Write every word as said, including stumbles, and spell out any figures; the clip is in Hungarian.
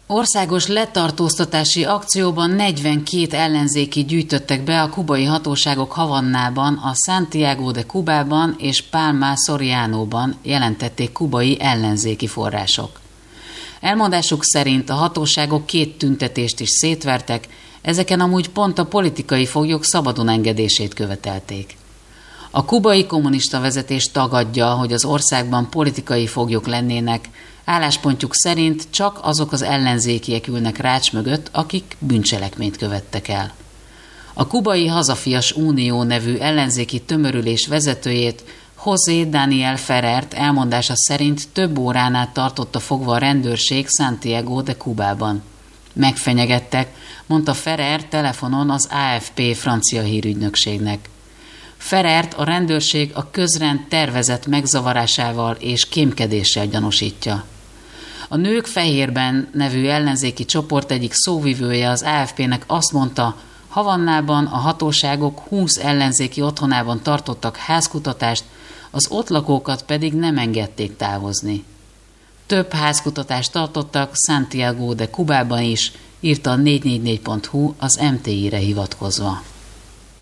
Országos letartóztatási akcióban negyvenkét ellenzéki gyűjtöttek be a kubai hatóságok Havannában, a Santiago de Cubában és Palma Sorianóban, jelentették kubai ellenzéki források. Elmondásuk szerint a hatóságok két tüntetést is szétvertek, ezeken amúgy pont a politikai foglyok szabadon engedését követelték. A kubai kommunista vezetés tagadja, hogy az országban politikai foglyok lennének, álláspontjuk szerint csak azok az ellenzékiek ülnek rács mögött, akik bűncselekményt követtek el. A kubai Hazafias Unió nevű ellenzéki tömörülés vezetőjét, José Daniel Ferrert elmondása szerint több órán át tartotta fogva a rendőrség Santiago de Cubában. Megfenyegettek, mondta Ferrer telefonon az á ef pé francia hírügynökségnek. Ferrert a rendőrség a közrend tervezett megzavarásával és kémkedéssel gyanúsítja. A Nők Fehérben nevű ellenzéki csoport egyik szóvivője az á ef pének azt mondta, Havannában a hatóságok húsz ellenzéki otthonában tartottak házkutatást, az ott lakókat pedig nem engedték távozni. Több házkutatást tartottak Santiago de Cubában is, írta a négy négy négy pont hú az em té i-re hivatkozva.